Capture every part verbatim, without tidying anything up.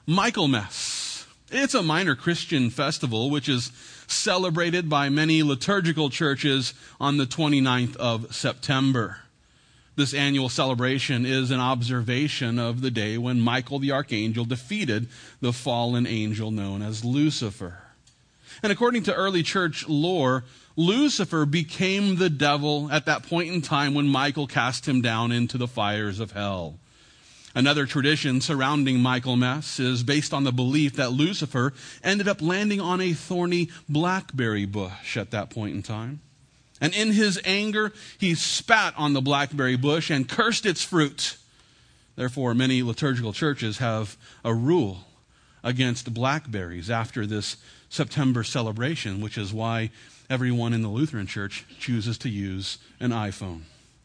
Michaelmas. It's a minor Christian festival which is celebrated by many liturgical churches on the twenty-ninth of September. This annual celebration is an observation of the day when Michael the archangel defeated the fallen angel known as Lucifer. And according to early church lore, Lucifer became the devil at that point in time when Michael cast him down into the fires of hell. Another tradition surrounding Michaelmas is based on the belief that Lucifer ended up landing on a thorny blackberry bush at that point in time. And in his anger, he spat on the blackberry bush and cursed its fruit. Therefore, many liturgical churches have a rule against blackberries after this September celebration, which is why everyone in the Lutheran Church chooses to use an iPhone.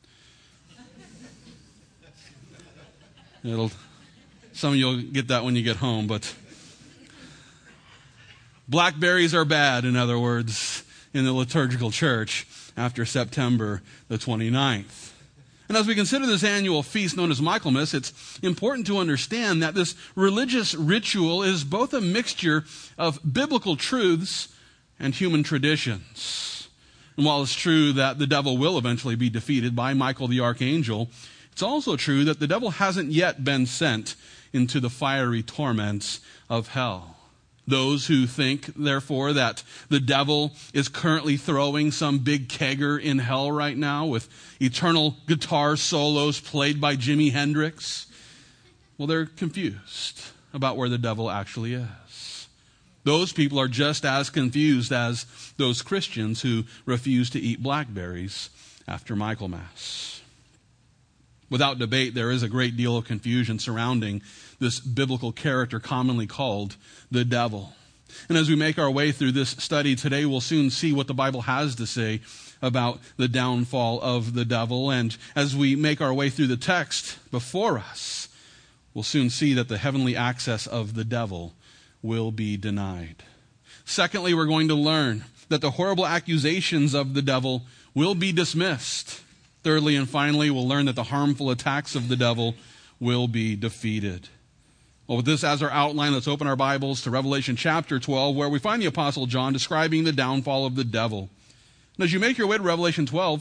It'll, some of you will get that when you get home, but blackberries are bad, in other words, in the liturgical church after September the twenty-ninth. And as we consider this annual feast known as Michaelmas, it's important to understand that this religious ritual is both a mixture of biblical truths and human traditions. And while it's true that the devil will eventually be defeated by Michael the archangel, it's also true that the devil hasn't yet been sent into the fiery torments of hell. Those who think, therefore, that the devil is currently throwing some big kegger in hell right now with eternal guitar solos played by Jimi Hendrix, well, they're confused about where the devil actually is. Those people are just as confused as those Christians who refuse to eat blackberries after Michaelmas. Without debate, there is a great deal of confusion surrounding this biblical character commonly called the devil. And as we make our way through this study today, we'll soon see what the Bible has to say about the downfall of the devil. And as we make our way through the text before us, we'll soon see that the heavenly access of the devil will be denied. Secondly, we're going to learn that the horrible accusations of the devil will be dismissed. Thirdly and finally, we'll learn that the harmful attacks of the devil will be defeated. Well, with this as our outline, let's open our Bibles to Revelation chapter twelve, where we find the Apostle John describing the downfall of the devil. And as you make your way to Revelation twelve,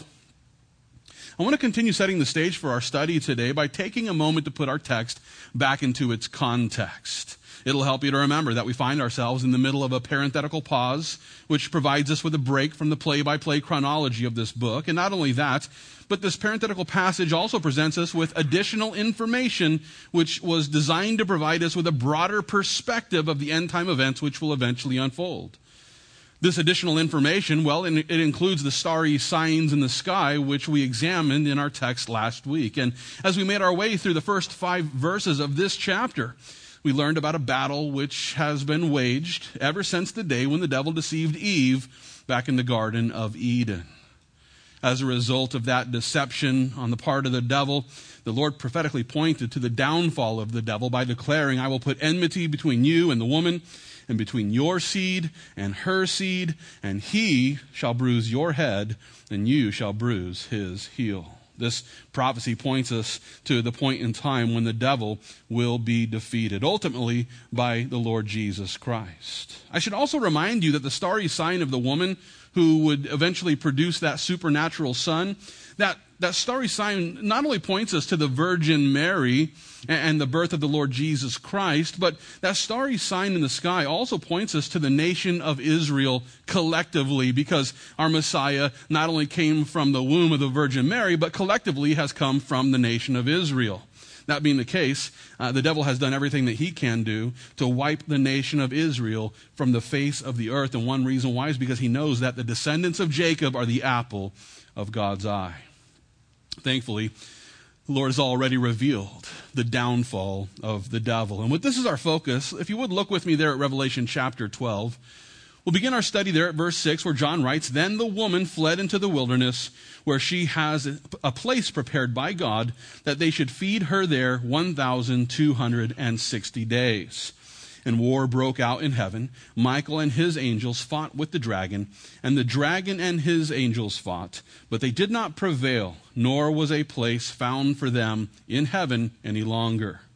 I want to continue setting the stage for our study today by taking a moment to put our text back into its context. It'll help you to remember that we find ourselves in the middle of a parenthetical pause, which provides us with a break from the play-by-play chronology of this book. And not only that, but this parenthetical passage also presents us with additional information which was designed to provide us with a broader perspective of the end-time events which will eventually unfold. This additional information, well, it includes the starry signs in the sky, which we examined in our text last week. And as we made our way through the first five verses of this chapter, we learned about a battle which has been waged ever since the day when the devil deceived Eve back in the Garden of Eden. As a result of that deception on the part of the devil, the Lord prophetically pointed to the downfall of the devil by declaring, "I will put enmity between you and the woman, and between your seed and her seed, and he shall bruise your head, and you shall bruise his heel." This prophecy points us to the point in time when the devil will be defeated, ultimately by the Lord Jesus Christ. I should also remind you that the starry sign of the woman who would eventually produce that supernatural son, that, that starry sign not only points us to the Virgin Mary and the birth of the Lord Jesus Christ, but that starry sign in the sky also points us to the nation of Israel collectively, because our Messiah not only came from the womb of the Virgin Mary, but collectively has come from the nation of Israel. That being the case, uh, the devil has done everything that he can do to wipe the nation of Israel from the face of the earth. And one reason why is because he knows that the descendants of Jacob are the apple of God's eye. Thankfully, the Lord has already revealed the downfall of the devil. And with this as our focus, if you would look with me there at Revelation chapter twelve, we'll begin our study there at verse six, where John writes, "Then the woman fled into the wilderness, where she has a place prepared by God, that they should feed her there one thousand two hundred sixty days. And war broke out in heaven. Michael and his angels fought with the dragon, and the dragon and his angels fought, but they did not prevail, nor was a place found for them in heaven any longer.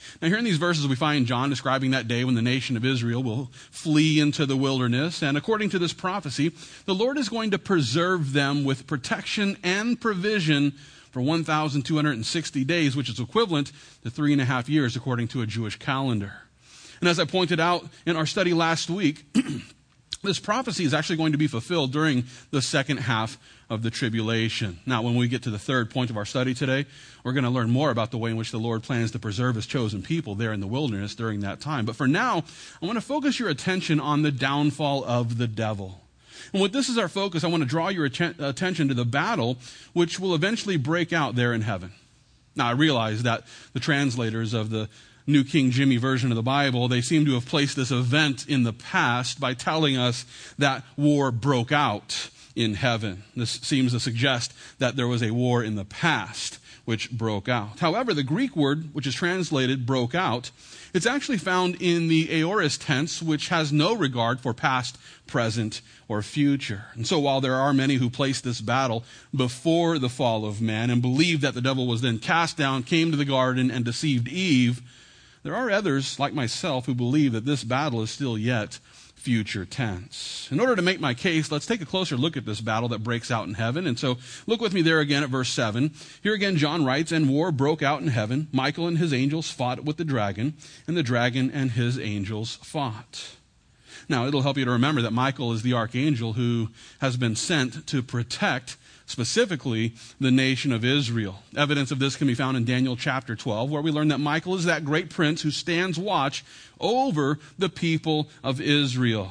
Now here in these verses we find John describing that day when the nation of Israel will flee into the wilderness. And according to this prophecy, the Lord is going to preserve them with protection and provision for one thousand two hundred sixty days, which is equivalent to three and a half years according to a Jewish calendar. And as I pointed out in our study last week, this prophecy is actually going to be fulfilled during the second half of the tribulation. Now, when we get to the third point of our study today, we're going to learn more about the way in which the Lord plans to preserve his chosen people there in the wilderness during that time. But for now, I want to focus your attention on the downfall of the devil. And with this as our focus, I want to draw your atten- attention to the battle which will eventually break out there in heaven. Now, I realize that the translators of the New King Jimmy version of the Bible, they seem to have placed this event in the past by telling us that war broke out in heaven. This seems to suggest that there was a war in the past which broke out. However, the Greek word, which is translated broke out, it's actually found in the aorist tense, which has no regard for past, present, or future. And so while there are many who place this battle before the fall of man and believe that the devil was then cast down, came to the garden, and deceived Eve, there are others, like myself, who believe that this battle is still yet future tense. In order to make my case, let's take a closer look at this battle that breaks out in heaven. And so look with me there again at verse seven. Here again John writes, "And war broke out in heaven. Michael and his angels fought with the dragon, and the dragon and his angels fought." Now, it'll help you to remember that Michael is the archangel who has been sent to protect specifically the nation of Israel. Evidence of this can be found in Daniel chapter twelve, where we learn that Michael is that great prince who stands watch over the people of Israel.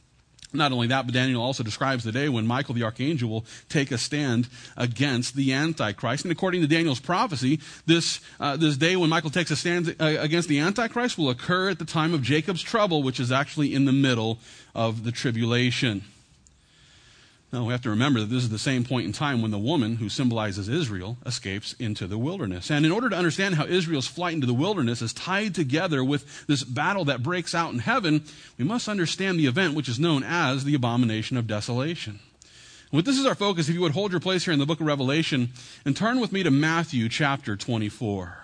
Not only that, but Daniel also describes the day when Michael the archangel will take a stand against the Antichrist. And according to Daniel's prophecy, this, uh, this day when Michael takes a stand uh, against the Antichrist will occur at the time of Jacob's trouble, which is actually in the middle of the tribulation. Now, we have to remember that this is the same point in time when the woman, who symbolizes Israel, escapes into the wilderness. And in order to understand how Israel's flight into the wilderness is tied together with this battle that breaks out in heaven, we must understand the event which is known as the Abomination of Desolation. And with this as our focus, if you would hold your place here in the book of Revelation and turn with me to Matthew chapter twenty-four.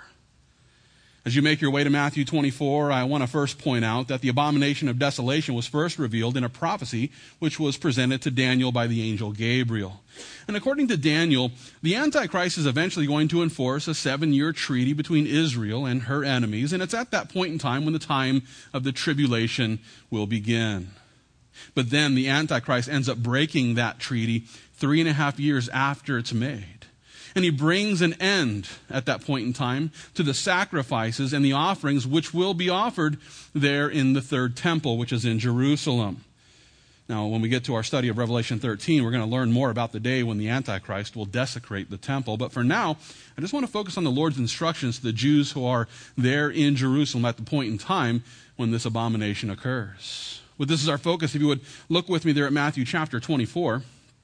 As you make your way to Matthew twenty-four, I want to first point out that the abomination of desolation was first revealed in a prophecy which was presented to Daniel by the angel Gabriel. And according to Daniel, the Antichrist is eventually going to enforce a seven-year treaty between Israel and her enemies, and it's at that point in time when the time of the tribulation will begin. But then the Antichrist ends up breaking that treaty three and a half years after it's made. And he brings an end at that point in time to the sacrifices and the offerings which will be offered there in the third temple, which is in Jerusalem. Now, when we get to our study of Revelation thirteen, we're going to learn more about the day when the Antichrist will desecrate the temple. But for now, I just want to focus on the Lord's instructions to the Jews who are there in Jerusalem at the point in time when this abomination occurs. With this as our focus, if you would look with me there at Matthew chapter twenty-four.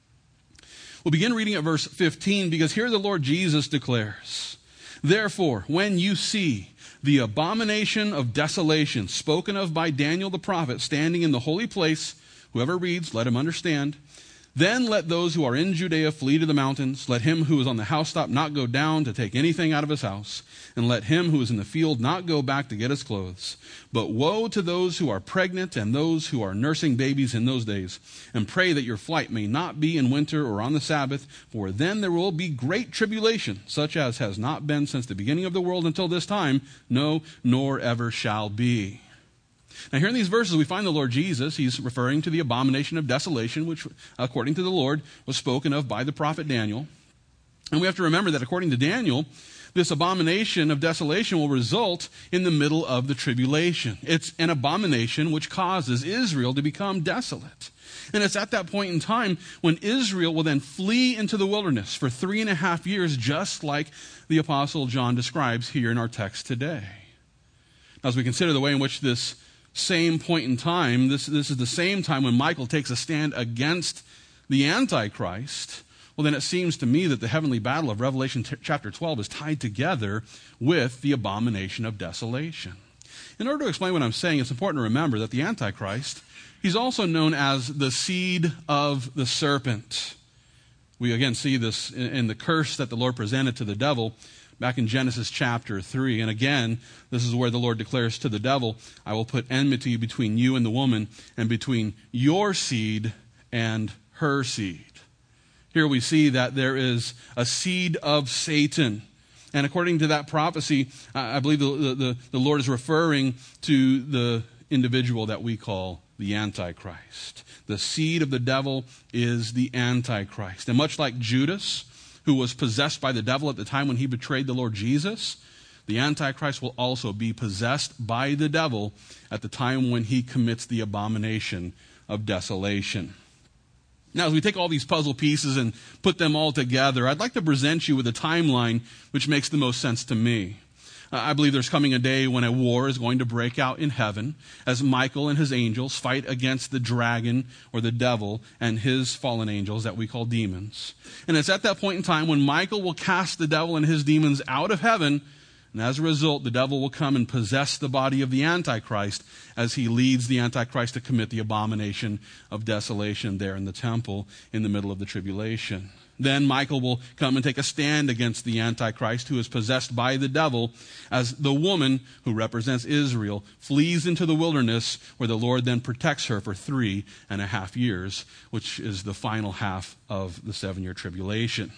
We'll begin reading at verse fifteen, because here the Lord Jesus declares, "Therefore, when you see the abomination of desolation spoken of by Daniel the prophet standing in the holy place," whoever reads, let him understand, "then let those who are in Judea flee to the mountains. Let him who is on the housetop not go down to take anything out of his house. And let him who is in the field not go back to get his clothes. But woe to those who are pregnant and those who are nursing babies in those days. And pray that your flight may not be in winter or on the Sabbath, for then there will be great tribulation, such as has not been since the beginning of the world until this time, no, nor ever shall be." Now here in these verses we find the Lord Jesus. He's referring to the abomination of desolation, which according to the Lord was spoken of by the prophet Daniel. And we have to remember that according to Daniel, this abomination of desolation will result in the middle of the tribulation. It's an abomination which causes Israel to become desolate. And it's at that point in time when Israel will then flee into the wilderness for three and a half years, just like the Apostle John describes here in our text today. Now, as we consider the way in which this same point in time, this, this is the same time when Michael takes a stand against the Antichrist, well, then it seems to me that the heavenly battle of Revelation t- chapter twelve is tied together with the abomination of desolation. In order to explain what I'm saying, it's important to remember that the Antichrist, he's also known as the seed of the serpent. We again see this in, in the curse that the Lord presented to the devil back in Genesis chapter three. And again, this is where the Lord declares to the devil, I will put enmity between you and the woman, and between your seed and her seed. Here we see that there is a seed of Satan. And according to that prophecy, I believe the, the, the Lord is referring to the individual that we call the Antichrist. The seed of the devil is the Antichrist. And much like Judas, who was possessed by the devil at the time when he betrayed the Lord Jesus, the Antichrist will also be possessed by the devil at the time when he commits the abomination of desolation. Now, as we take all these puzzle pieces and put them all together, I'd like to present you with a timeline which makes the most sense to me. Uh, I believe there's coming a day when a war is going to break out in heaven as Michael and his angels fight against the dragon or the devil and his fallen angels that we call demons. And it's at that point in time when Michael will cast the devil and his demons out of heaven, and as a result, the devil will come and possess the body of the Antichrist as he leads the Antichrist to commit the abomination of desolation there in the temple in the middle of the tribulation. Then Michael will come and take a stand against the Antichrist, who is possessed by the devil, as the woman, who represents Israel, flees into the wilderness, where the Lord then protects her for three and a half years, which is the final half of the seven-year tribulation.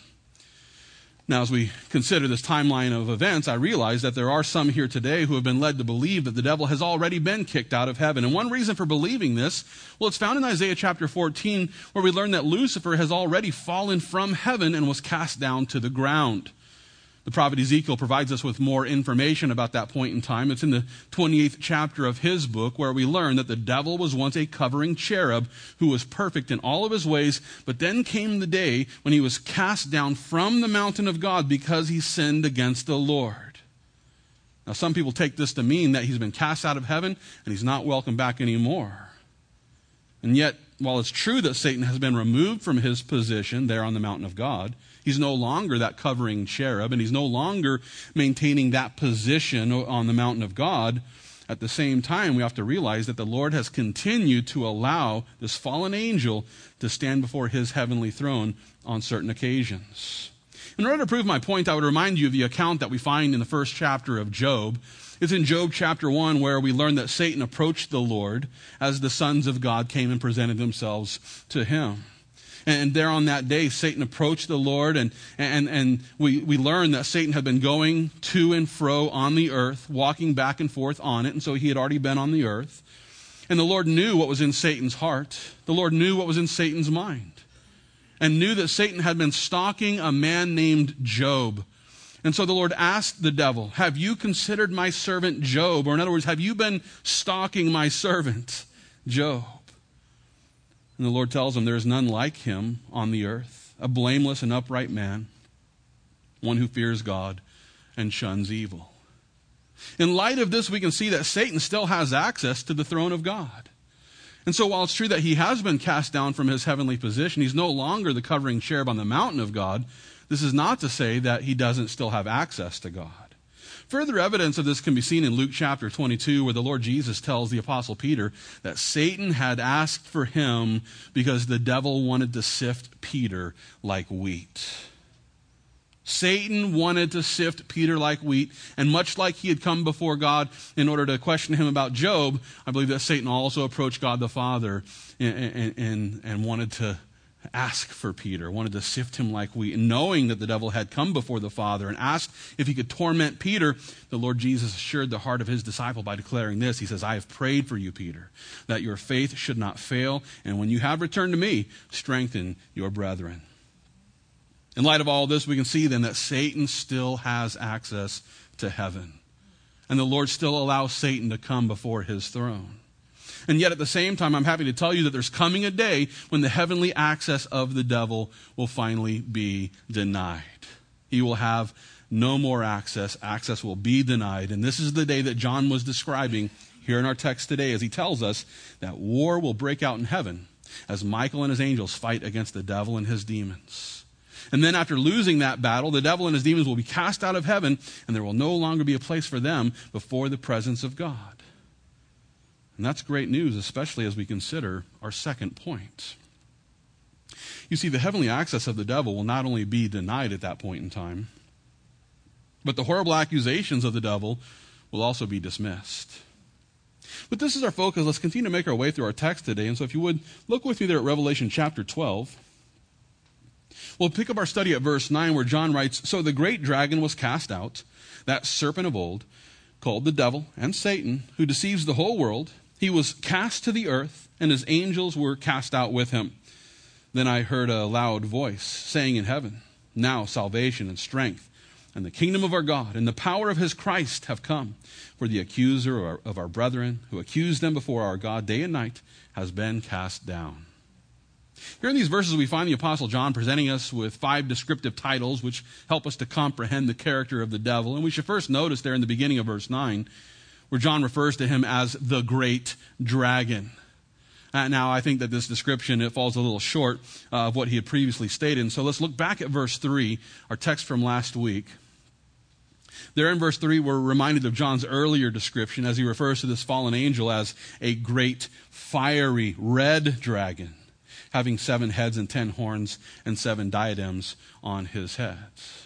Now, as we consider this timeline of events, I realize that there are some here today who have been led to believe that the devil has already been kicked out of heaven. And one reason for believing this, well, it's found in Isaiah chapter fourteen, where we learn that Lucifer has already fallen from heaven and was cast down to the ground. The prophet Ezekiel provides us with more information about that point in time. It's in the twenty-eighth chapter of his book, where we learn that the devil was once a covering cherub who was perfect in all of his ways, but then came the day when he was cast down from the mountain of God because he sinned against the Lord. Now, some people take this to mean that he's been cast out of heaven and he's not welcome back anymore. And yet, while it's true that Satan has been removed from his position there on the mountain of God, he's no longer that covering cherub, and he's no longer maintaining that position on the mountain of God. At the same time, we have to realize that the Lord has continued to allow this fallen angel to stand before his heavenly throne on certain occasions. In order to prove my point, I would remind you of the account that we find in the first chapter of Job. It's in Job chapter one, where we learn that Satan approached the Lord as the sons of God came and presented themselves to him. And there on that day, Satan approached the Lord, and, and, and we, we learn that Satan had been going to and fro on the earth, walking back and forth on it, and so he had already been on the earth. And the Lord knew what was in Satan's heart. The Lord knew what was in Satan's mind, and knew that Satan had been stalking a man named Job. And so the Lord asked the devil, have you considered my servant Job? Or in other words, have you been stalking my servant Job? And the Lord tells him, there is none like him on the earth, a blameless and upright man, one who fears God and shuns evil. In light of this, we can see that Satan still has access to the throne of God. And so while it's true that he has been cast down from his heavenly position, he's no longer the covering cherub on the mountain of God, this is not to say that he doesn't still have access to God. Further evidence of this can be seen in Luke chapter twenty-two, where the Lord Jesus tells the Apostle Peter that Satan had asked for him because the devil wanted to sift Peter like wheat. Satan wanted to sift Peter like wheat, and much like he had come before God in order to question him about Job, I believe that Satan also approached God the Father and, and, and, and wanted to ask for Peter, wanted to sift him like wheat. And knowing that the devil had come before the Father and asked if he could torment Peter, the Lord Jesus assured the heart of his disciple by declaring this. He says, I have prayed for you, Peter, that your faith should not fail, and when you have returned to me, strengthen your brethren. In light of all this, we can see then that Satan still has access to heaven. And the Lord still allows Satan to come before his throne. And yet at the same time, I'm happy to tell you that there's coming a day when the heavenly access of the devil will finally be denied. He will have no more access. Access will be denied. And this is the day that John was describing here in our text today, as he tells us that war will break out in heaven as Michael and his angels fight against the devil and his demons. And then after losing that battle, the devil and his demons will be cast out of heaven, and there will no longer be a place for them before the presence of God. And that's great news, especially as we consider our second point. You see, the heavenly access of the devil will not only be denied at that point in time, But the horrible accusations of the devil will also be dismissed. But this is our focus. Let's continue to make our way through our text today. And so if you would, look with me there at Revelation chapter twelve. We'll pick up our study at verse nine where John writes, "So the great dragon was cast out, that serpent of old, called the devil and Satan, who deceives the whole world. He was cast to the earth, and his angels were cast out with him. Then I heard a loud voice saying in heaven, 'Now salvation and strength and the kingdom of our God and the power of his Christ have come. For the accuser of our, of our brethren, who accused them before our God day and night, has been cast down.'" Here in these verses, we find the Apostle John presenting us with five descriptive titles which help us to comprehend the character of the devil. And we should first notice there in the beginning of verse nine, where John refers to him as the great dragon. Uh, now, I think that this description, it falls a little short uh, of what he had previously stated. And so let's look back at verse three, our text from last week. There in verse three, we're reminded of John's earlier description as he refers to this fallen angel as a great, fiery, red dragon, having seven heads and ten horns and seven diadems on his heads.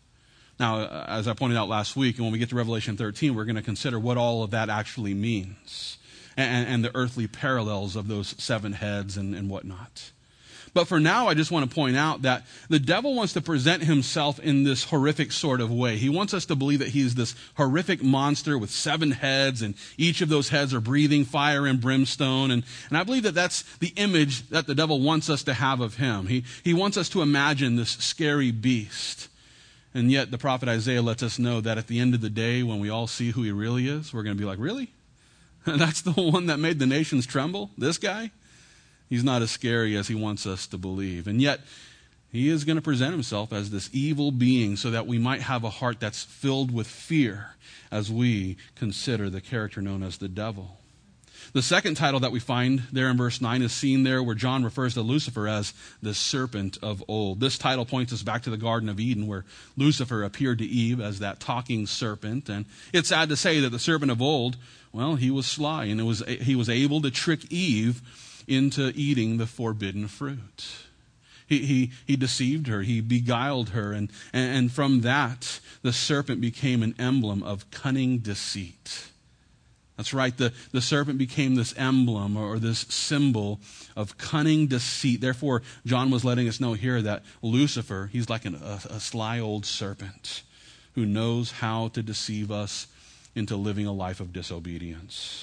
Now, as I pointed out last week, and when we get to Revelation thirteen, we're going to consider what all of that actually means and, and the earthly parallels of those seven heads and, and whatnot. But for now, I just want to point out that the devil wants to present himself in this horrific sort of way. He wants us to believe that he's this horrific monster with seven heads, and each of those heads are breathing fire and brimstone. And, and I believe that that's the image that the devil wants us to have of him. He, he wants us to imagine this scary beast. And yet the prophet Isaiah lets us know that at the end of the day, when we all see who he really is, we're going to be like, really? That's the one that made the nations tremble? This guy? He's not as scary as he wants us to believe. And yet, he is going to present himself as this evil being so that we might have a heart that's filled with fear as we consider the character known as the devil. The second title that we find there in verse nine is seen there where John refers to Lucifer as the serpent of old. This title points us back to the Garden of Eden where Lucifer appeared to Eve as that talking serpent. And it's sad to say that the serpent of old, well, he was sly and it was he was able to trick Eve into eating the forbidden fruit. He, he, he deceived her. He beguiled her. And, and, and from that, the serpent became an emblem of cunning deceit. That's right. The, the serpent became this emblem or this symbol of cunning deceit. Therefore, John was letting us know here that Lucifer, he's like an, a, a sly old serpent who knows how to deceive us into living a life of disobedience.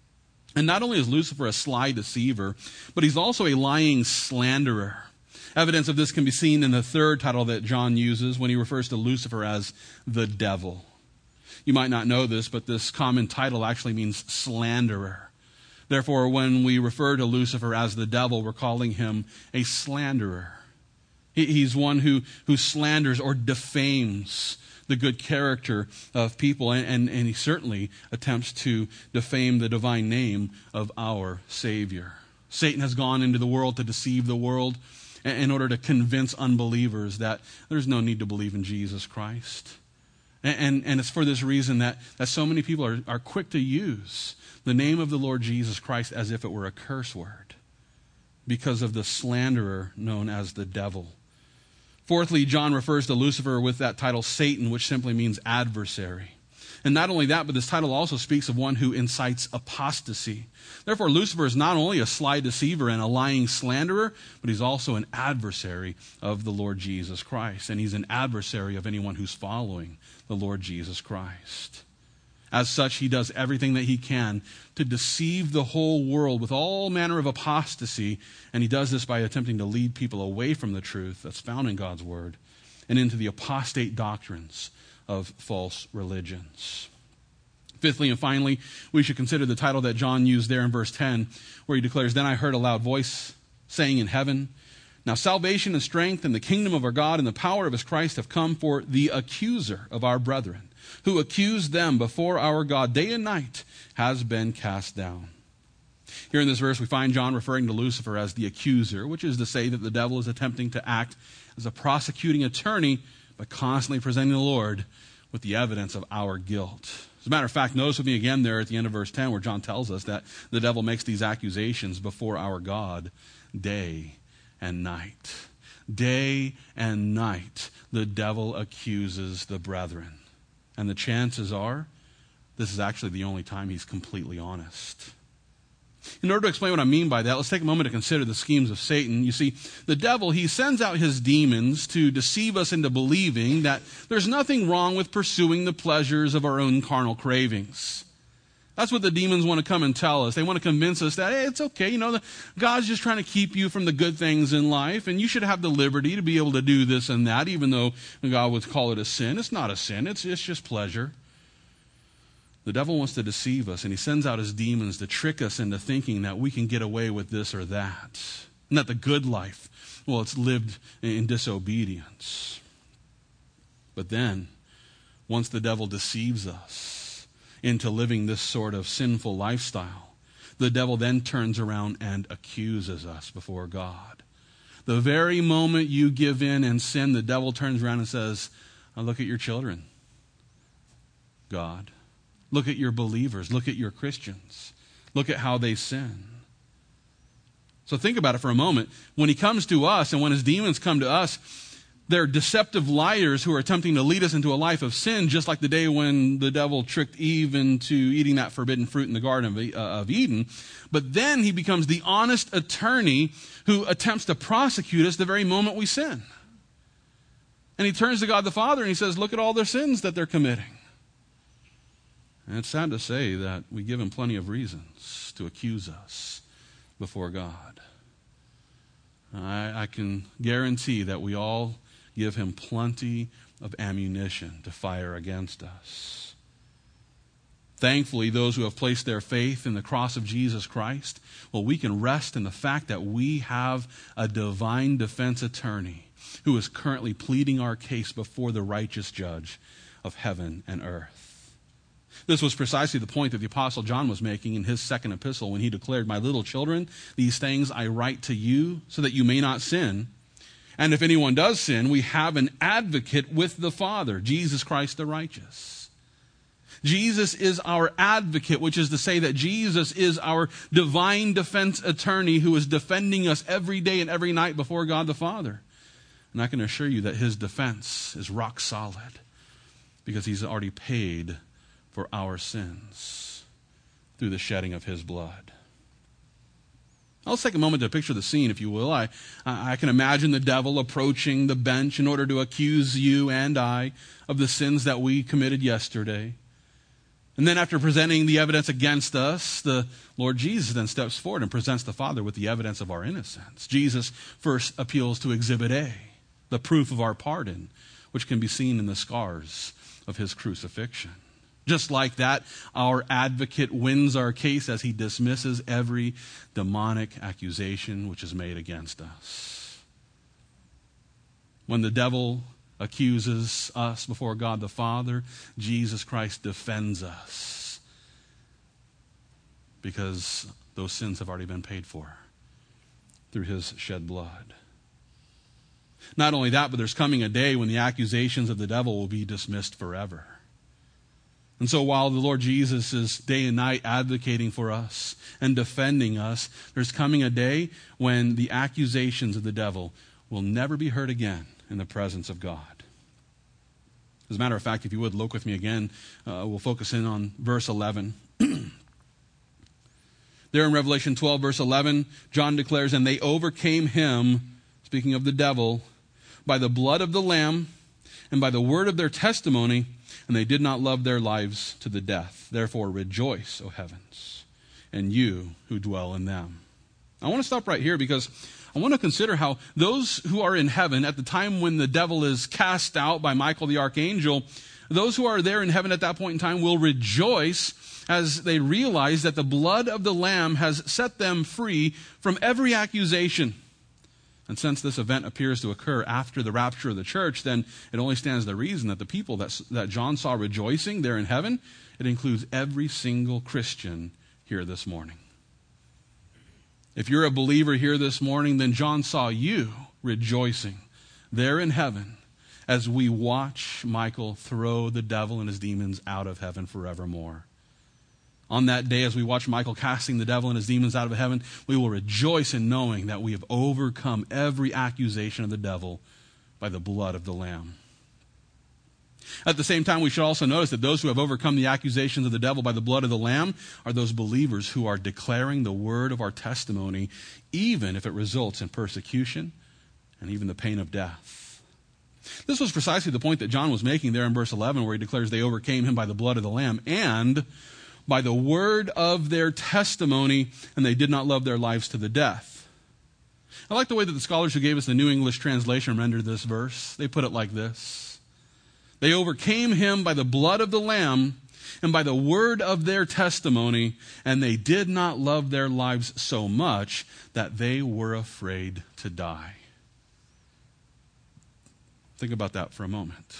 And not only is Lucifer a sly deceiver, but he's also a lying slanderer. Evidence of this can be seen in the third title that John uses when he refers to Lucifer as the devil. You might not know this, but this common title actually means slanderer. Therefore, when we refer to Lucifer as the devil, we're calling him a slanderer. He, he's one who, who slanders or defames the good character of people, and, and, and he certainly attempts to defame the divine name of our Savior. Satan has gone into the world to deceive the world in order to convince unbelievers that there's no need to believe in Jesus Christ. And, and, and it's for this reason that, that so many people are, are quick to use the name of the Lord Jesus Christ as if it were a curse word because of the slanderer known as the devil. Fourthly, John refers to Lucifer with that title Satan, which simply means adversary. And not only that, but this title also speaks of one who incites apostasy. Therefore, Lucifer is not only a sly deceiver and a lying slanderer, but he's also an adversary of the Lord Jesus Christ. And he's an adversary of anyone who's following the Lord Jesus Christ. As such, he does everything that he can to deceive the whole world with all manner of apostasy, and he does this by attempting to lead people away from the truth that's found in God's Word and into the apostate doctrines of false religions. Fifthly and finally, we should consider the title that John used there in verse ten, where he declares, "Then I heard a loud voice saying in heaven, 'Now salvation and strength and the kingdom of our God and the power of his Christ have come, for the accuser of our brethren, who accused them before our God day and night, has been cast down.'" Here in this verse, we find John referring to Lucifer as the accuser, which is to say that the devil is attempting to act as a prosecuting attorney by constantly presenting the Lord with the evidence of our guilt. As a matter of fact, notice with me again there at the end of verse ten where John tells us that the devil makes these accusations before our God day and night. Day and night, the devil accuses the brethren. And the chances are, this is actually the only time he's completely honest. In order to explain what I mean by that, let's take a moment to consider the schemes of Satan. You see, the devil, he sends out his demons to deceive us into believing that there's nothing wrong with pursuing the pleasures of our own carnal cravings. That's what the demons want to come and tell us. They want to convince us that, hey, it's okay. You know, the, God's just trying to keep you from the good things in life, and you should have the liberty to be able to do this and that, even though God would call it a sin. It's not a sin. It's, it's just pleasure. The devil wants to deceive us, and he sends out his demons to trick us into thinking that we can get away with this or that, and that the good life, well, it's lived in disobedience. But then, once the devil deceives us into living this sort of sinful lifestyle, the devil then turns around and accuses us before God. The very moment you give in and sin, the devil turns around and says, oh, look at your children, God. Look at your believers. Look at your Christians. Look at how they sin. So think about it for a moment. When he comes to us and when his demons come to us, they're deceptive liars who are attempting to lead us into a life of sin, just like the day when the devil tricked Eve into eating that forbidden fruit in the Garden of Eden. But then he becomes the honest attorney who attempts to prosecute us the very moment we sin. And he turns to God the Father and he says, look at all their sins that they're committing. And it's sad to say that we give him plenty of reasons to accuse us before God. I, I can guarantee that we all give him plenty of ammunition to fire against us. Thankfully, those who have placed their faith in the cross of Jesus Christ, well, we can rest in the fact that we have a divine defense attorney who is currently pleading our case before the righteous judge of heaven and earth. This was precisely the point that the Apostle John was making in his second epistle when he declared, my little children, these things I write to you so that you may not sin. And if anyone does sin, we have an advocate with the Father, Jesus Christ the righteous. Jesus is our advocate, which is to say that Jesus is our divine defense attorney who is defending us every day and every night before God the Father. And I can assure you that his defense is rock solid because he's already paid for our sins through the shedding of his blood. Let's take a moment to picture the scene, if you will. I, I can imagine the devil approaching the bench in order to accuse you and I of the sins that we committed yesterday. And then after presenting the evidence against us, the Lord Jesus then steps forward and presents the Father with the evidence of our innocence. Jesus first appeals to Exhibit A, the proof of our pardon, which can be seen in the scars of his crucifixion. Just like that, our advocate wins our case as he dismisses every demonic accusation which is made against us. When the devil accuses us before God the Father, Jesus Christ defends us because those sins have already been paid for through his shed blood. Not only that, but there's coming a day when the accusations of the devil will be dismissed forever. And so while the Lord Jesus is day and night advocating for us and defending us, there's coming a day when the accusations of the devil will never be heard again in the presence of God. As a matter of fact, if you would, look with me again. Uh, we'll focus in on verse eleven. There in Revelation twelve, verse eleven, John declares, and they overcame him, speaking of the devil, by the blood of the Lamb and by the word of their testimony, and they did not love their lives to the death. Therefore rejoice, O heavens, and you who dwell in them. I want to stop right here because I want to consider how those who are in heaven at the time when the devil is cast out by Michael the archangel, those who are there in heaven at that point in time will rejoice as they realize that the blood of the Lamb has set them free from every accusation. And since this event appears to occur after the rapture of the church, then it only stands to reason that the people that, that John saw rejoicing there in heaven, it includes every single Christian here this morning. If you're a believer here this morning, then John saw you rejoicing there in heaven as we watch Michael throw the devil and his demons out of heaven forevermore. On that day, as we watch Michael casting the devil and his demons out of heaven, we will rejoice in knowing that we have overcome every accusation of the devil by the blood of the Lamb. At the same time, we should also notice that those who have overcome the accusations of the devil by the blood of the Lamb are those believers who are declaring the word of our testimony, even if it results in persecution and even the pain of death. This was precisely the point that John was making there in verse eleven, where he declares they overcame him by the blood of the Lamb and by the word of their testimony, and they did not love their lives to the death. I like the way that the scholars who gave us the New English translation rendered this verse. They put it like this: they overcame him by the blood of the Lamb and by the word of their testimony, and they did not love their lives so much that they were afraid to die. Think about that for a moment.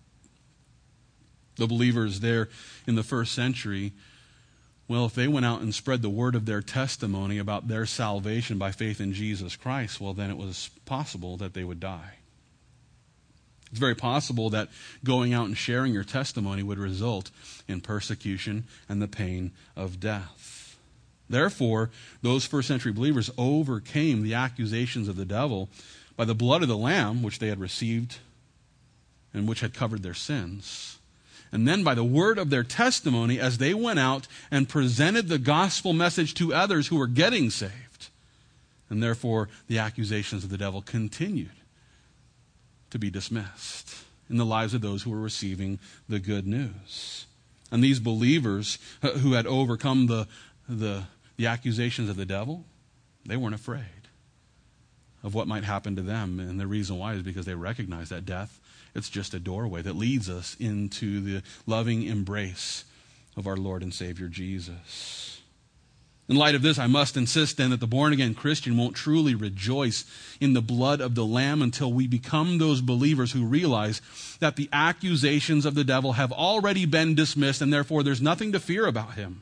The believers there in the first century, well, if they went out and spread the word of their testimony about their salvation by faith in Jesus Christ, well, then it was possible that they would die. It's very possible that going out and sharing your testimony would result in persecution and the pain of death. Therefore, those first century believers overcame the accusations of the devil by the blood of the Lamb, which they had received and which had covered their sins, and then by the word of their testimony as they went out and presented the gospel message to others who were getting saved. And therefore, the accusations of the devil continued to be dismissed in the lives of those who were receiving the good news. And these believers who had overcome the, the, the accusations of the devil, they weren't afraid of what might happen to them. And the reason why is because they recognized that death, it's just a doorway that leads us into the loving embrace of our Lord and Savior Jesus. In light of this, I must insist then that the born-again Christian won't truly rejoice in the blood of the Lamb until we become those believers who realize that the accusations of the devil have already been dismissed, and therefore there's nothing to fear about him.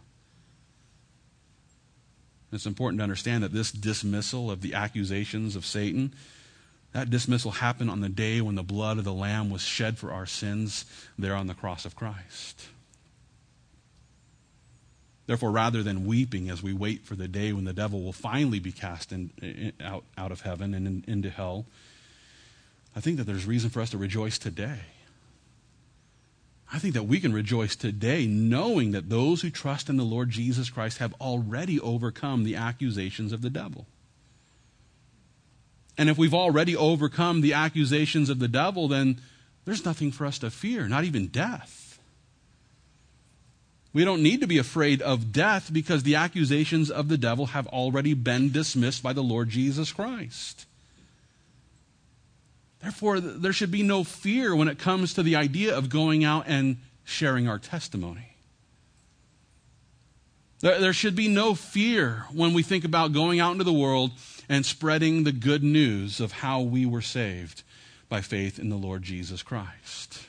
It's important to understand that this dismissal of the accusations of Satan, that dismissal happened on the day when the blood of the Lamb was shed for our sins there on the cross of Christ. Therefore, rather than weeping as we wait for the day when the devil will finally be cast in, in, out, out of heaven and in, into hell, I think that there's reason for us to rejoice today. I think that we can rejoice today knowing that those who trust in the Lord Jesus Christ have already overcome the accusations of the devil. And if we've already overcome the accusations of the devil, then there's nothing for us to fear, not even death. We don't need to be afraid of death because the accusations of the devil have already been dismissed by the Lord Jesus Christ. Therefore, there should be no fear when it comes to the idea of going out and sharing our testimony. There should be no fear when we think about going out into the world and spreading the good news of how we were saved by faith in the Lord Jesus Christ.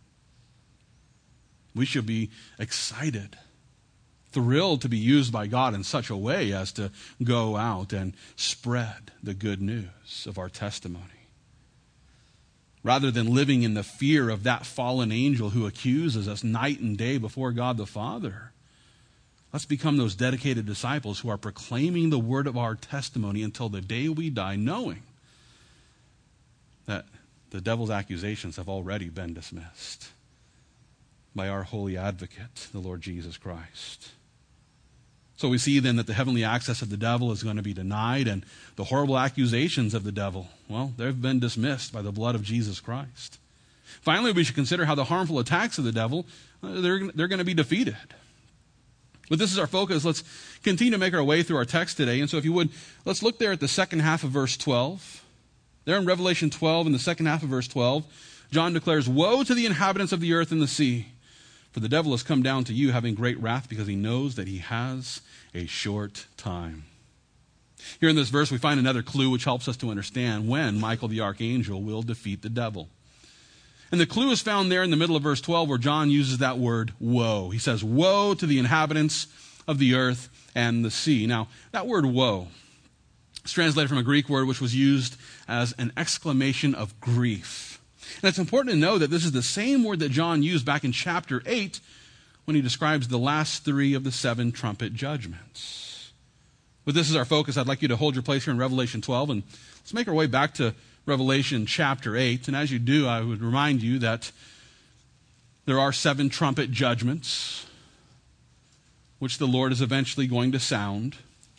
We should be excited, thrilled to be used by God in such a way as to go out and spread the good news of our testimony. Rather than living in the fear of that fallen angel who accuses us night and day before God the Father, let's become those dedicated disciples who are proclaiming the word of our testimony until the day we die, knowing that the devil's accusations have already been dismissed by our holy advocate, the Lord Jesus Christ. So we see then that the heavenly access of the devil is going to be denied, and the horrible accusations of the devil, well, they've been dismissed by the blood of Jesus Christ. Finally, we should consider how the harmful attacks of the devil, uh, they're, they're going to be defeated. But this is our focus. Let's continue to make our way through our text today. And so if you would, let's look there at the second half of verse twelve. There in Revelation twelve, in the second half of verse twelve, John declares, "Woe to the inhabitants of the earth and the sea, for the devil has come down to you having great wrath because he knows that he has a short time." Here in this verse, we find another clue which helps us to understand when Michael the archangel will defeat the devil. And the clue is found there in the middle of verse twelve where John uses that word, woe. He says, "Woe to the inhabitants of the earth and the sea." Now, that word woe is translated from a Greek word which was used as an exclamation of grief. And it's important to know that this is the same word that John used back in chapter eight when he describes the last three of the seven trumpet judgments. But this is our focus. I'd like you to hold your place here in Revelation twelve, and let's make our way back to Revelation chapter eight. And as you do, I would remind you that There are seven trumpet judgments, which the Lord is eventually going to sound.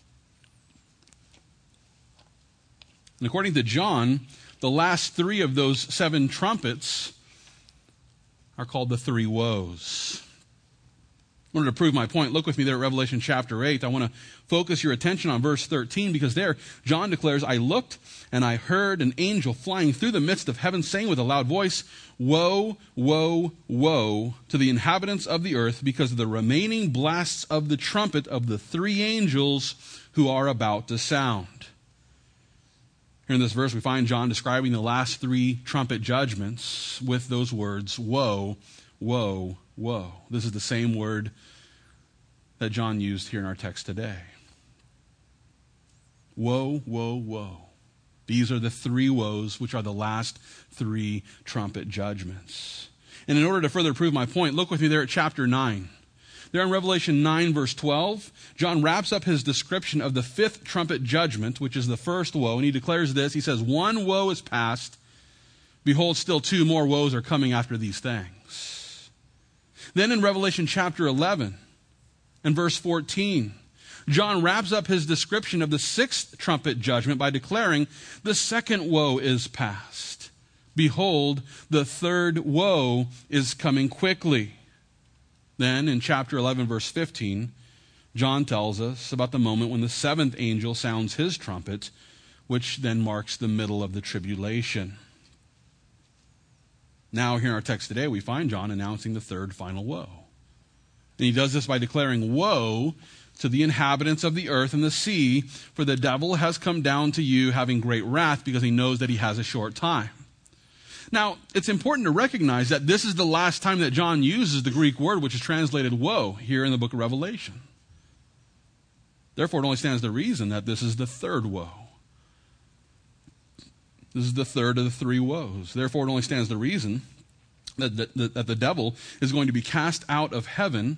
And according to John, the last three of those seven trumpets are called the three woes. In order to prove my point, look with me there at Revelation chapter eight. I want to focus your attention on verse thirteen, because there John declares, I looked and I heard an angel flying through the midst of heaven, saying with a loud voice, Woe, woe, woe to the inhabitants of the earth, because of the remaining blasts of the trumpet of the three angels who are about to sound. Here in this verse, we find John describing the last three trumpet judgments with those words, woe, woe, woe. This is the same word that John used here in our text today. Woe, woe, woe. These are the three woes, which are the last three trumpet judgments. And in order to further prove my point, look with me there at chapter nine. There in Revelation nine, verse twelve, John wraps up his description of the fifth trumpet judgment, which is the first woe, and he declares this. He says, One woe is past. Behold, still two more woes are coming after these things. Then in Revelation chapter eleven and verse fourteen, John wraps up his description of the sixth trumpet judgment by declaring, the second woe is past. Behold, the third woe is coming quickly. Then in chapter eleven, verse fifteen, John tells us about the moment when the seventh angel sounds his trumpet, which then marks the middle of the tribulation. Now, here in our text today, we find John announcing the third final woe. And he does this by declaring, Woe to the inhabitants of the earth and the sea, for the devil has come down to you having great wrath, because he knows that he has a short time. Now, it's important to recognize that this is the last time that John uses the Greek word which is translated woe here in the book of Revelation. Therefore, it only stands to reason that this is the third woe. This is the third of the three woes. Therefore, it only stands to reason that the, that the devil is going to be cast out of heaven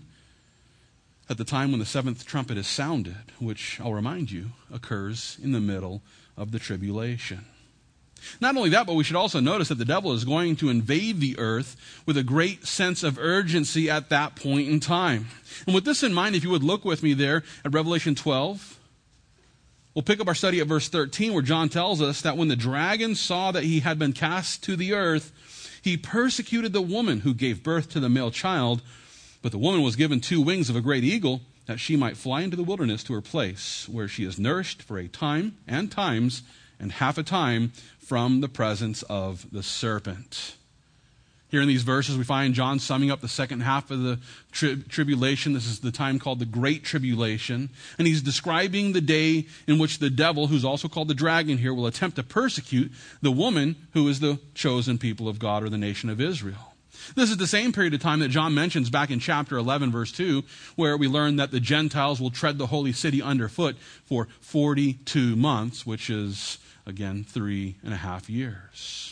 at the time when the seventh trumpet is sounded, which, I'll remind you, occurs in the middle of the tribulation. Not only that, but we should also notice that the devil is going to invade the earth with a great sense of urgency at that point in time. And with this in mind, if you would look with me there at Revelation twelve, we'll pick up our study at verse thirteen, where John tells us that when the dragon saw that he had been cast to the earth, he persecuted the woman who gave birth to the male child. But the woman was given two wings of a great eagle, that she might fly into the wilderness to her place, where she is nourished for a time and times and half a time from the presence of the serpent. Here in these verses, we find John summing up the second half of the tri- tribulation. This is the time called the Great Tribulation. And he's describing the day in which the devil, who's also called the dragon here, will attempt to persecute the woman who is the chosen people of God, or the nation of Israel. This is the same period of time that John mentions back in chapter eleven, verse two, where we learn that the Gentiles will tread the holy city underfoot for forty-two months, which is, again, three and a half years.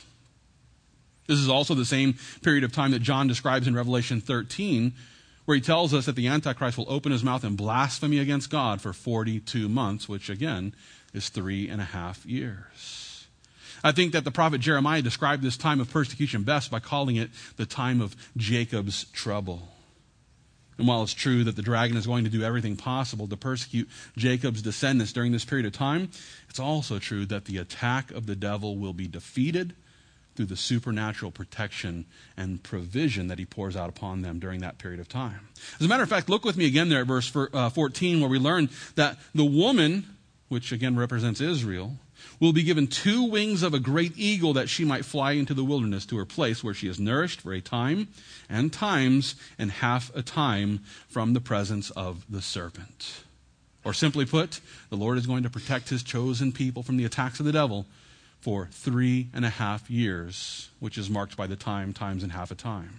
This is also the same period of time that John describes in Revelation thirteen, where he tells us that the Antichrist will open his mouth in blasphemy against God for forty-two months, which, again, is three and a half years. I think that the prophet Jeremiah described this time of persecution best by calling it the time of Jacob's trouble. And while it's true that the dragon is going to do everything possible to persecute Jacob's descendants during this period of time, it's also true that the attack of the devil will be defeated through the supernatural protection and provision that he pours out upon them during that period of time. As a matter of fact, look with me again there at verse fourteen, where we learn that the woman, which again represents Israel, will be given two wings of a great eagle, that she might fly into the wilderness to her place, where she is nourished for a time and times and half a time from the presence of the serpent. Or simply put, the Lord is going to protect his chosen people from the attacks of the devil for three and a half years, which is marked by the time, times, and half a time.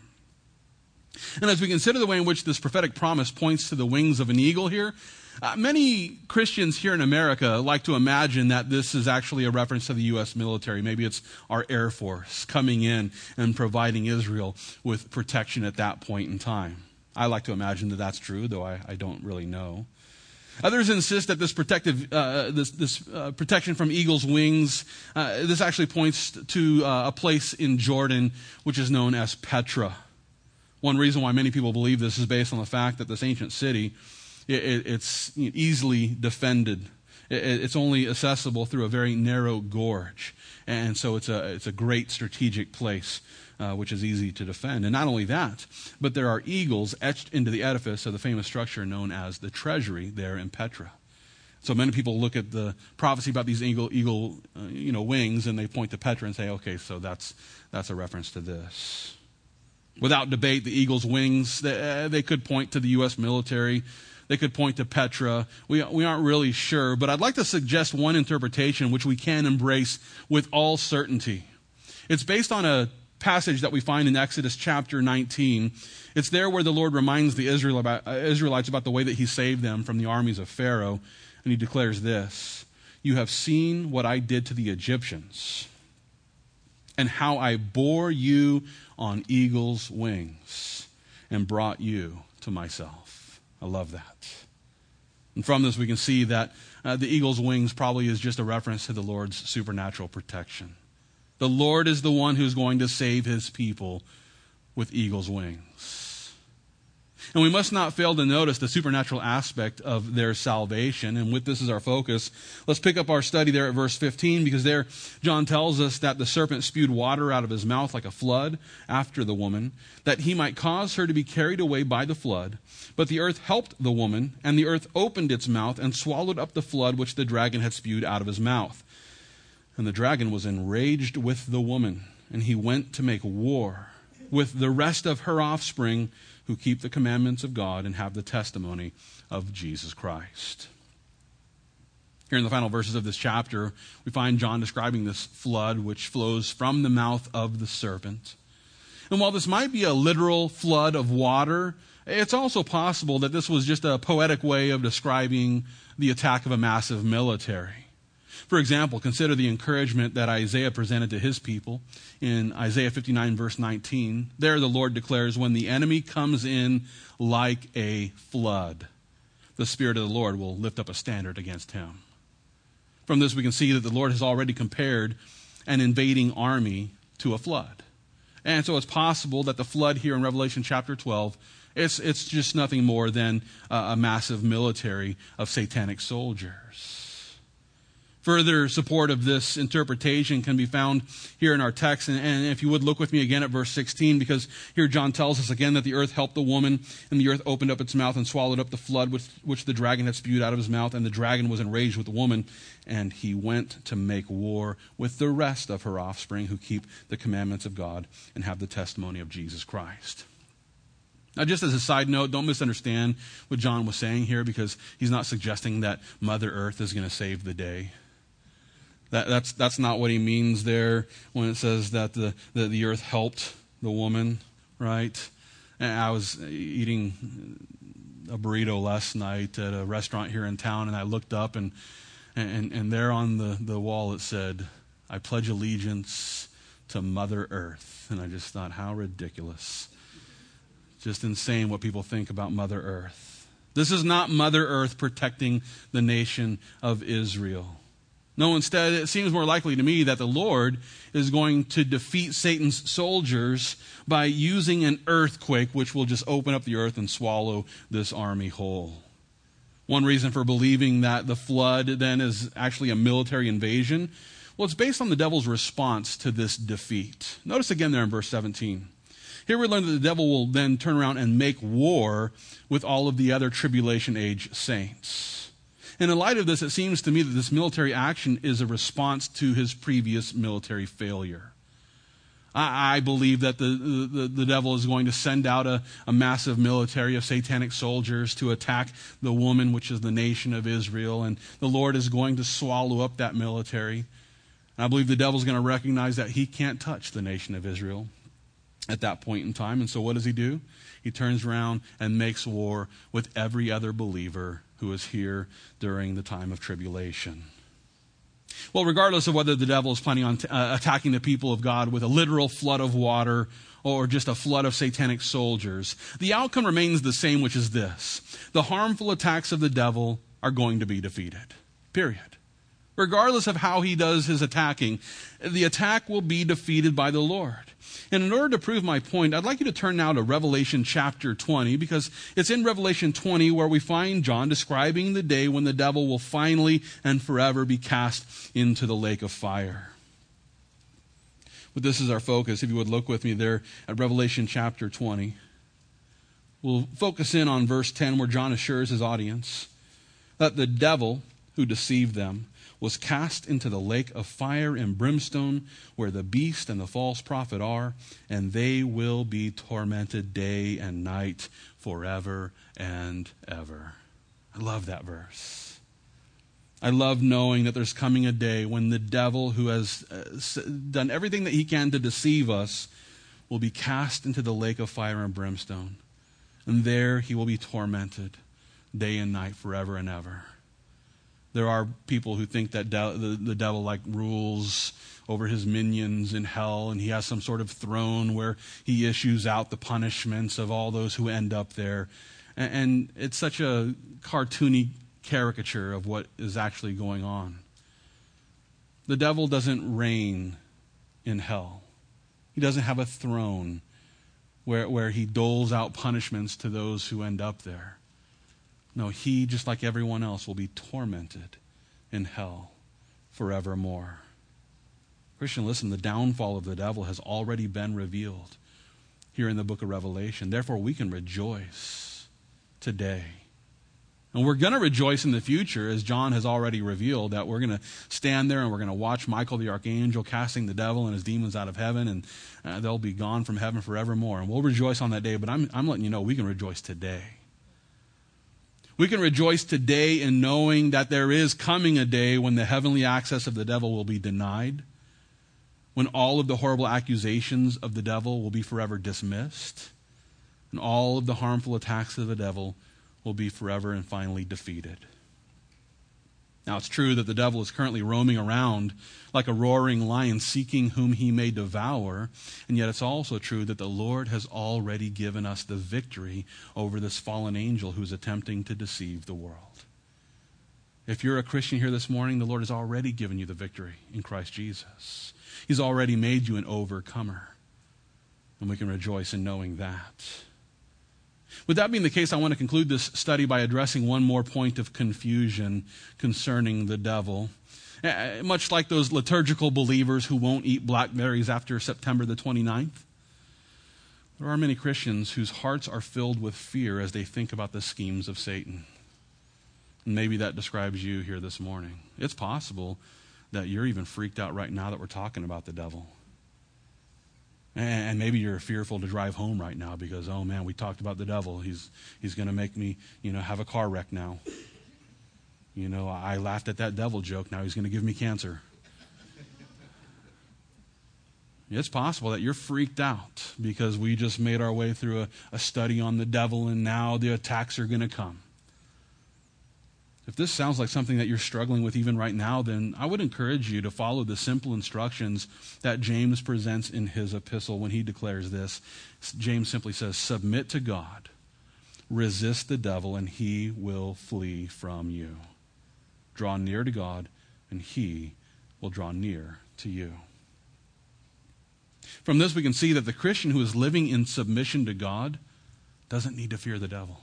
And as we consider the way in which this prophetic promise points to the wings of an eagle here, Uh, many Christians here in America like to imagine that this is actually a reference to the U S military. Maybe it's our Air Force coming in and providing Israel with protection at that point in time. I like to imagine that that's true, though I, I don't really know. Others insist that this protective, uh, this, this uh, protection from eagle's wings, uh, this actually points to uh, a place in Jordan which is known as Petra, One reason why many people believe this is based on the fact that this ancient city, it, it, it's easily defended. It, it's only accessible through a very narrow gorge. And so it's a, it's a great strategic place, uh, which is easy to defend. And not only that, but there are eagles etched into the edifice of the famous structure known as the Treasury there in Petra. So many people look at the prophecy about these eagle, eagle uh, you know, wings, and they point to Petra and say, okay, so that's that's a reference to this. Without debate, the eagle's wings, they, uh, they could point to the U S military. They could point to Petra. We, we aren't really sure, but I'd like to suggest one interpretation which we can embrace with all certainty. It's based on a passage that we find in Exodus chapter nineteen. It's there where the Lord reminds the Israel about, uh, Israelites about the way that he saved them from the armies of Pharaoh. And he declares this: "You have seen what I did to the Egyptians, and how I bore you on eagle's wings and brought you to myself." I love that. And from this we can see that uh, the eagle's wings probably is just a reference to the Lord's supernatural protection. The Lord is the one who's going to save his people with eagle's wings. And we must not fail to notice the supernatural aspect of their salvation. And with this as our focus, let's pick up our study there at verse fifteen, because there John tells us that the serpent spewed water out of his mouth like a flood after the woman, that he might cause her to be carried away by the flood. But the earth helped the woman, and the earth opened its mouth and swallowed up the flood which the dragon had spewed out of his mouth. And the dragon was enraged with the woman, and he went to make war with the rest of her offspring, who keep the commandments of God and have the testimony of Jesus Christ. Here in the final verses of this chapter, we find John describing this flood which flows from the mouth of the serpent. And while this might be a literal flood of water, it's also possible that this was just a poetic way of describing the attack of a massive military. For example, consider the encouragement that Isaiah presented to his people in Isaiah fifty-nine, verse nineteen. There the Lord declares, "When the enemy comes in like a flood, the Spirit of the Lord will lift up a standard against him." From this we can see that the Lord has already compared an invading army to a flood. And so it's possible that the flood here in Revelation chapter twelve, it's, it's just nothing more than a, a massive military of satanic soldiers. Further support of this interpretation can be found here in our text. And, and if you would look with me again at verse sixteen, because here John tells us again that the earth helped the woman, and the earth opened up its mouth and swallowed up the flood which, which the dragon had spewed out of his mouth. And the dragon was enraged with the woman, and he went to make war with the rest of her offspring, who keep the commandments of God and have the testimony of Jesus Christ. Now, just as a side note, don't misunderstand what John was saying here, because he's not suggesting that Mother Earth is going to save the day. That, that's that's not what he means there when it says that the, the, the earth helped the woman, right? And I was eating a burrito last night at a restaurant here in town, and I looked up, and and, and there on the, the wall it said, "I pledge allegiance to Mother Earth." And I just thought, how ridiculous. Just insane what people think about Mother Earth. This is not Mother Earth protecting the nation of Israel. No, instead, it seems more likely to me that the Lord is going to defeat Satan's soldiers by using an earthquake, which will just open up the earth and swallow this army whole. One reason for believing that the flood then is actually a military invasion, well, it's based on the devil's response to this defeat. Notice again there in verse seventeen. Here we learn that the devil will then turn around and make war with all of the other tribulation age saints. And in light of this, it seems to me that this military action is a response to his previous military failure. I, I believe that the, the, the devil is going to send out a, a massive military of satanic soldiers to attack the woman, which is the nation of Israel, and the Lord is going to swallow up that military. And I believe the devil is going to recognize that he can't touch the nation of Israel at that point in time. And so what does he do? He turns around and makes war with every other believer who is here during the time of tribulation. Well, regardless of whether the devil is planning on t- uh, attacking the people of God with a literal flood of water or just a flood of satanic soldiers, the outcome remains the same, which is this: the harmful attacks of the devil are going to be defeated. Period. Regardless of how he does his attacking, the attack will be defeated by the Lord. And in order to prove my point, I'd like you to turn now to Revelation chapter twenty, because it's in Revelation twenty where we find John describing the day when the devil will finally and forever be cast into the lake of fire. But this is our focus. If you would look with me there at Revelation chapter twenty. We'll focus in on verse ten where John assures his audience that the devil who deceived them was cast into the lake of fire and brimstone where the beast and the false prophet are, and they will be tormented day and night forever and ever. I love that verse. I love knowing that there's coming a day when the devil, who has uh, done everything that he can to deceive us, will be cast into the lake of fire and brimstone. And there he will be tormented day and night forever and ever. There are people who think that de- the, the devil like rules over his minions in hell, and he has some sort of throne where he issues out the punishments of all those who end up there. And, and it's such a cartoony caricature of what is actually going on. The devil doesn't reign in hell. He doesn't have a throne where, where he doles out punishments to those who end up there. No, he, just like everyone else, will be tormented in hell forevermore. Christian, listen, the downfall of the devil has already been revealed here in the book of Revelation. Therefore, we can rejoice today. And we're going to rejoice in the future, as John has already revealed, that we're going to stand there and we're going to watch Michael the archangel casting the devil and his demons out of heaven, and uh, they'll be gone from heaven forevermore. And we'll rejoice on that day, but I'm, I'm letting you know we can rejoice today. We can rejoice today in knowing that there is coming a day when the heavenly access of the devil will be denied, when all of the horrible accusations of the devil will be forever dismissed, and all of the harmful attacks of the devil will be forever and finally defeated. Now, it's true that the devil is currently roaming around like a roaring lion seeking whom he may devour, and yet it's also true that the Lord has already given us the victory over this fallen angel who's attempting to deceive the world. If you're a Christian here this morning, the Lord has already given you the victory in Christ Jesus. He's already made you an overcomer, and we can rejoice in knowing that. With that being the case, I want to conclude this study by addressing one more point of confusion concerning the devil. Uh, much like those liturgical believers who won't eat blackberries after September the twenty-ninth, there are many Christians whose hearts are filled with fear as they think about the schemes of Satan. And maybe that describes you here this morning. It's possible that you're even freaked out right now that we're talking about the devil. And maybe you're fearful to drive home right now because, oh man, we talked about the devil. He's he's going to make me, you know, have a car wreck now. You know, I laughed at that devil joke. Now he's going to give me cancer. It's possible that you're freaked out because we just made our way through a, a study on the devil and now the attacks are going to come. If this sounds like something that you're struggling with even right now, then I would encourage you to follow the simple instructions that James presents in his epistle when he declares this. James simply says, submit to God, resist the devil, and he will flee from you. Draw near to God, and he will draw near to you. From this, we can see that the Christian who is living in submission to God doesn't need to fear the devil.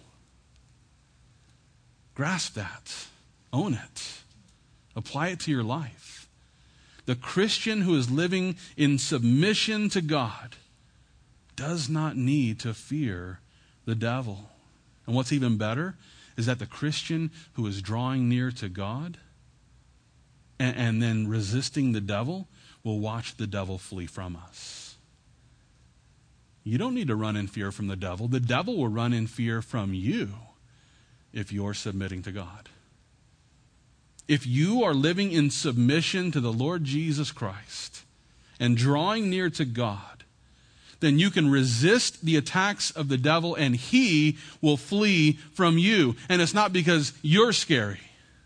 Grasp that. Own it. Apply it to your life. The Christian who is living in submission to God does not need to fear the devil. And what's even better is that the Christian who is drawing near to God and, and then resisting the devil will watch the devil flee from us. You don't need to run in fear from the devil. The devil will run in fear from you if you're submitting to God. If you are living in submission to the Lord Jesus Christ and drawing near to God, then you can resist the attacks of the devil and he will flee from you. And it's not because you're scary.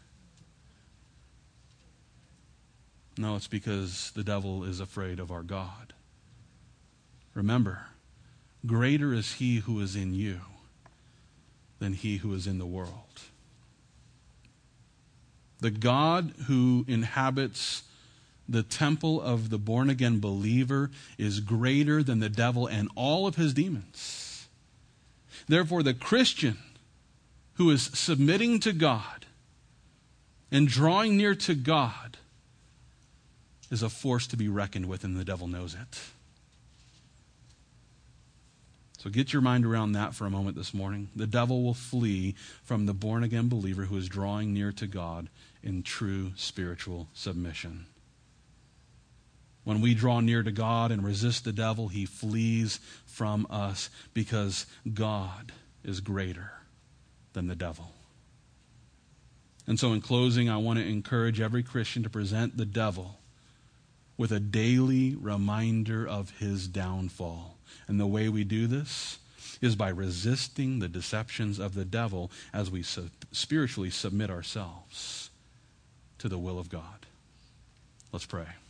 No, it's because the devil is afraid of our God. Remember, greater is he who is in you than he who is in the world. The God who inhabits the temple of the born-again believer is greater than the devil and all of his demons. Therefore, the Christian who is submitting to God and drawing near to God is a force to be reckoned with, and the devil knows it. So get your mind around that for a moment this morning. The devil will flee from the born-again believer who is drawing near to God in true spiritual submission. When we draw near to God and resist the devil, he flees from us because God is greater than the devil. And so in closing, I want to encourage every Christian to present the devil with a daily reminder of his downfall. And the way we do this is by resisting the deceptions of the devil as we so spiritually submit ourselves to the will of God. Let's pray.